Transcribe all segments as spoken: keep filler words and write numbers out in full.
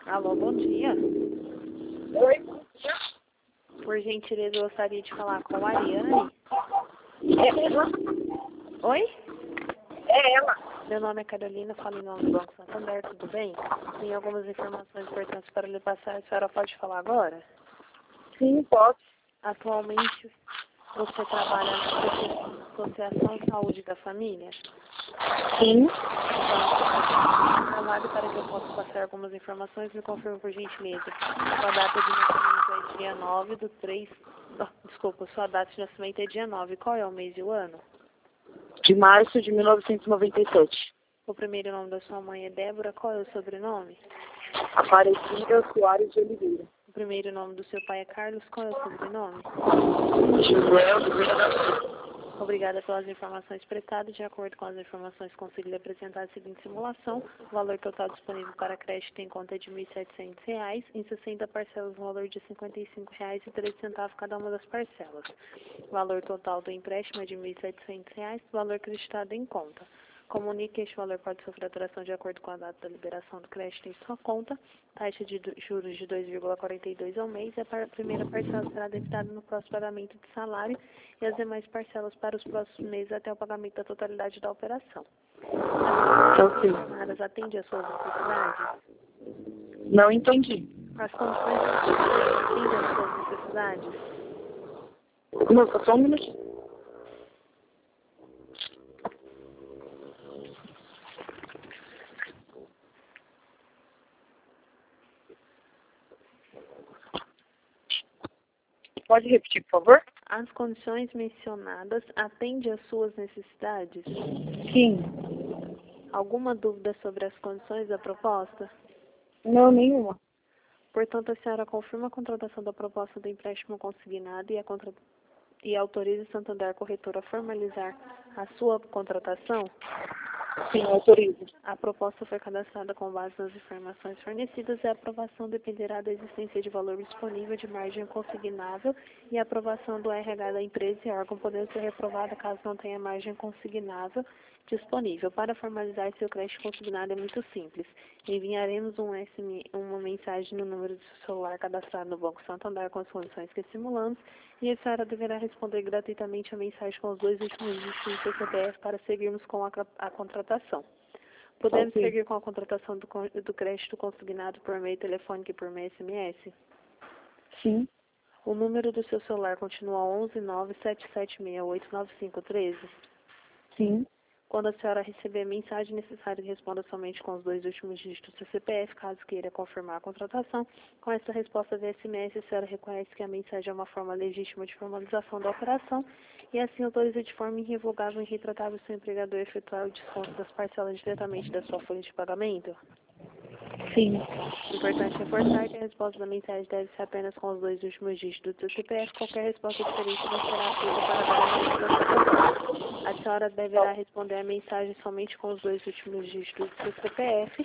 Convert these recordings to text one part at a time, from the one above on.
Alô, bom dia. Oi, bom dia. Por gentileza, eu gostaria de falar com a Ariane. É ela? Oi? É ela. Meu nome é Carolina, falo em nome do Banco Santander, tudo bem? Tem algumas informações importantes para lhe passar, a senhora pode falar agora? Sim, posso. Atualmente, você trabalha na Associação Saúde da Família? Sim. Então, trabalho para que eu possa passar algumas informações, me confirme por gentileza. Sua data de nascimento é dia nove do três... Oh, desculpa, sua data de nascimento é dia nove. Qual é o mês e o ano? De março de mil novecentos e noventa e sete. O primeiro nome da sua mãe é Débora. Qual é o sobrenome? Aparecida Soares de Oliveira. O primeiro nome do seu pai é Carlos. Qual é o sobrenome? José Oliveira da Silva. Obrigada pelas informações prestadas. De acordo com as informações, consigo lhe apresentar a seguinte simulação. O valor total disponível para crédito em conta é de mil e setecentos reais. Em sessenta parcelas, no valor de cinquenta e cinco reais e treze centavos cada uma das parcelas. O valor total do empréstimo é de mil e setecentos reais. O valor acreditado em conta. Comunique que este valor pode sofrer alteração de acordo com a data da liberação do crédito em sua conta. Taxa de juros de dois vírgula quarenta e dois ao mês. A primeira parcela será debitada no próximo pagamento de salário e as demais parcelas para os próximos meses até o pagamento da totalidade da operação. As informadas atendem às suas necessidades? Não entendi. As condições atendem às suas necessidades? Moça, só um minutinho. Pode repetir, por favor? As condições mencionadas atendem às suas necessidades? Sim. Alguma dúvida sobre as condições da proposta? Não, nenhuma. Portanto, a senhora confirma a contratação da proposta do empréstimo consignado e, a contra... e autoriza o Santander Corretora a formalizar a sua contratação? Sim, autorizo. A proposta foi cadastrada com base nas informações fornecidas e a aprovação dependerá da existência de valor disponível de margem consignável e a aprovação do R H da empresa e órgão podendo ser reprovada caso não tenha margem consignável disponível. Para formalizar seu crédito consignado é muito simples. Enviaremos um S M, uma mensagem no número do seu celular cadastrado no Banco Santander com as condições que simulamos e a senhora deverá responder gratuitamente a mensagem com os dois últimos dígitos do seu C P F para seguirmos com a, a contratação. Podemos Ok. seguir com a contratação do, do crédito consignado por meio telefônico e por meio S M S? Sim. O número do seu celular continua onze nove sete sete seis oito nove cinco um três? Sim. Quando a senhora receber a mensagem necessária, responda somente com os dois últimos dígitos do seu C P F, caso queira confirmar a contratação. Com essa resposta via S M S, a senhora reconhece que a mensagem é uma forma legítima de formalização da operação e assim autoriza de forma irrevogável e irretratável seu empregador a efetuar o desconto das parcelas diretamente da sua folha de pagamento? Sim. Importante reforçar que a resposta da mensagem deve ser apenas com os dois últimos dígitos do seu C P F. Qualquer resposta diferente não será feita para a validação da sua proposta. A senhora deverá responder a mensagem somente com os dois últimos dígitos do seu C P F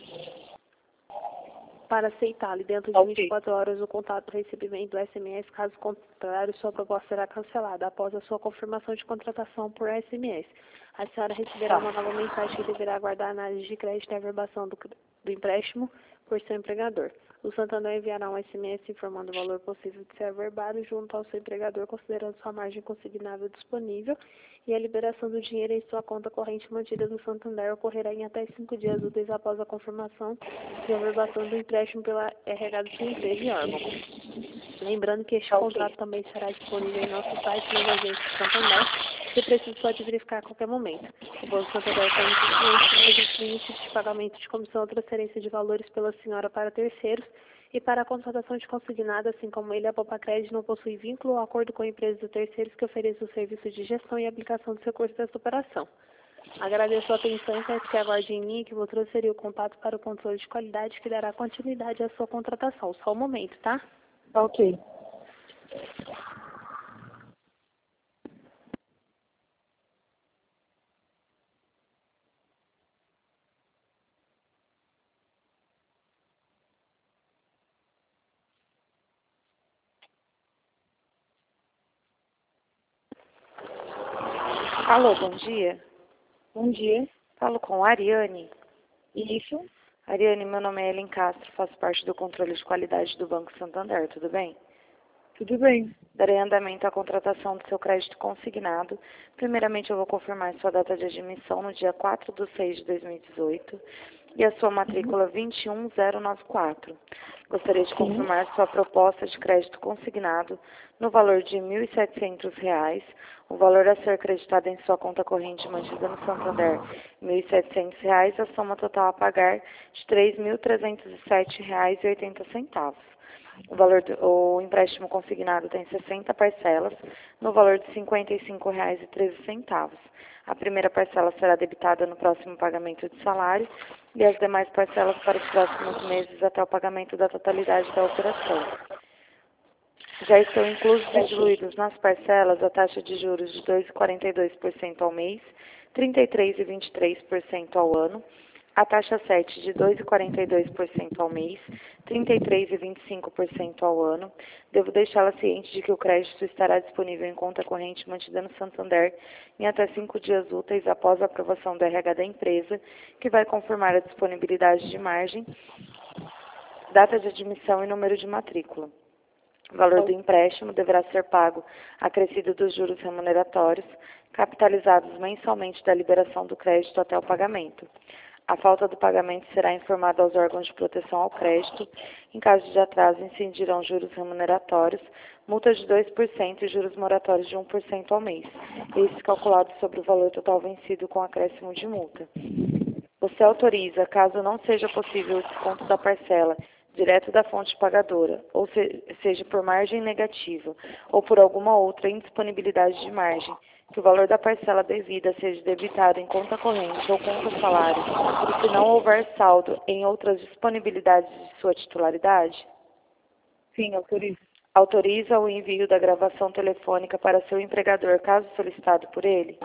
para aceitá-lo. Dentro de Ok. vinte e quatro horas, o contato do recebimento do S M S. Caso contrário, sua proposta será cancelada após a sua confirmação de contratação por S M S. A senhora receberá uma nova mensagem que deverá aguardar a análise de crédito e averbação do, do empréstimo por seu empregador. O Santander enviará um S M S informando o valor possível de ser averbado junto ao seu empregador, considerando sua margem consignável disponível, e a liberação do dinheiro em sua conta corrente mantida no Santander ocorrerá em até cinco dias úteis após a confirmação de averbação do empréstimo pela R H da sua empresa e órgão. Lembrando que este Ok. contrato também estará disponível em nosso site nas agências do Santander. Se preciso, pode verificar a qualquer momento. O Banco Santander permite ao cliente que não existe limite de pagamento de comissão ou transferência de valores pela senhora para terceiros e para a contratação de consignado, assim como ele, a Poupa Crédito não possui vínculo ou acordo com empresas ou terceiros que ofereçam o serviço de gestão e aplicação dos recursos desta operação. Agradeço a atenção e peço que aguarde em linha que vou transferir o contato para o controle de qualidade que dará continuidade à sua contratação. Só um momento, tá? Ok. Alô, bom dia. Bom dia. Falo com a Ariane. Isso. Ariane, meu nome é Ellen Castro, faço parte do controle de qualidade do Banco Santander, tudo bem? Tudo bem. Darei andamento à contratação do seu crédito consignado. Primeiramente, eu vou confirmar sua data de admissão no dia quatro de seis de dois mil e dezoito e a sua matrícula vinte e um zero nove quatro. Gostaria de confirmar sua proposta de crédito consignado no valor de mil e setecentos reais. O valor a ser acreditado em sua conta corrente mantida no Santander, mil e setecentos reais. A soma total a pagar de três mil trezentos e sete reais e oitenta centavos. O valor do o empréstimo consignado tem sessenta parcelas, no valor de cinquenta e cinco reais e treze centavos. A primeira parcela será debitada no próximo pagamento de salário e as demais parcelas para os próximos meses até o pagamento da totalidade da operação. Já estão inclusos e diluídos nas parcelas a taxa de juros de dois vírgula quarenta e dois por cento ao mês, trinta e três vírgula vinte e três por cento ao ano, a taxa sete de dois vírgula quarenta e dois por cento ao mês, trinta e três vírgula vinte e cinco por cento ao ano. Devo deixá-la ciente de que o crédito estará disponível em conta corrente mantida no Santander em até cinco dias úteis após a aprovação do R H da empresa, que vai confirmar a disponibilidade de margem, data de admissão e número de matrícula. O valor do empréstimo deverá ser pago acrescido dos juros remuneratórios, capitalizados mensalmente da liberação do crédito até o pagamento. A falta do pagamento será informada aos órgãos de proteção ao crédito. Em caso de atraso, incidirão juros remuneratórios, multas de dois por cento e juros moratórios de um por cento ao mês, esses calculados sobre o valor total vencido com acréscimo de multa. Você autoriza, caso não seja possível o desconto da parcela direto da fonte pagadora, ou se, seja por margem negativa, ou por alguma outra indisponibilidade de margem, que o valor da parcela devida seja debitado em conta corrente ou conta salário, e se não houver saldo em outras disponibilidades de sua titularidade? Sim, autorizo. Autoriza o envio da gravação telefônica para seu empregador, caso solicitado por ele?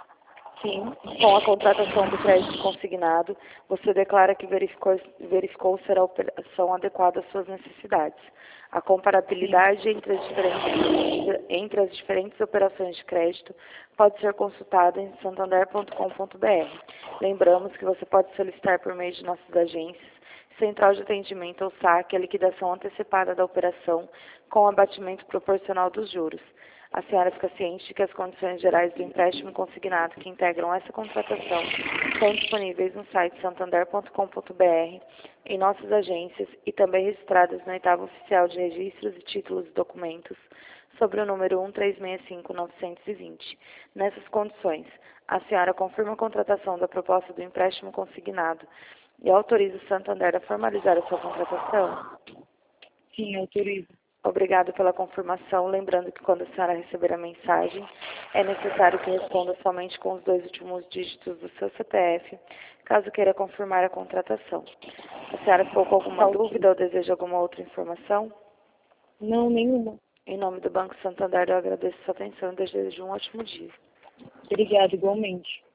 Sim. Com a contratação do crédito consignado, você declara que verificou, verificou ser a operação adequada às suas necessidades. A comparabilidade entre as, diferentes, entre as diferentes operações de crédito pode ser consultada em santander ponto com ponto br. Lembramos que você pode solicitar por meio de nossas agências, Central de Atendimento ou saque, a liquidação antecipada da operação com abatimento proporcional dos juros. A senhora fica ciente de que as condições gerais do empréstimo consignado que integram essa contratação estão disponíveis no site santander ponto com ponto br, em nossas agências e também registradas no oitavo oficial de registros e títulos e documentos sobre o número um três seis cinco nove dois zero. Nessas condições, a senhora confirma a contratação da proposta do empréstimo consignado e autoriza o Santander a formalizar a sua contratação? Sim, autorizo. Obrigado pela confirmação. Lembrando que quando a senhora receber a mensagem, é necessário que responda somente com os dois últimos dígitos do seu C P F, caso queira confirmar a contratação. A senhora ficou com alguma dúvida ou deseja alguma outra informação? Não, nenhuma. Em nome do Banco Santander, eu agradeço a sua atenção e desejo um ótimo dia. Obrigada, igualmente.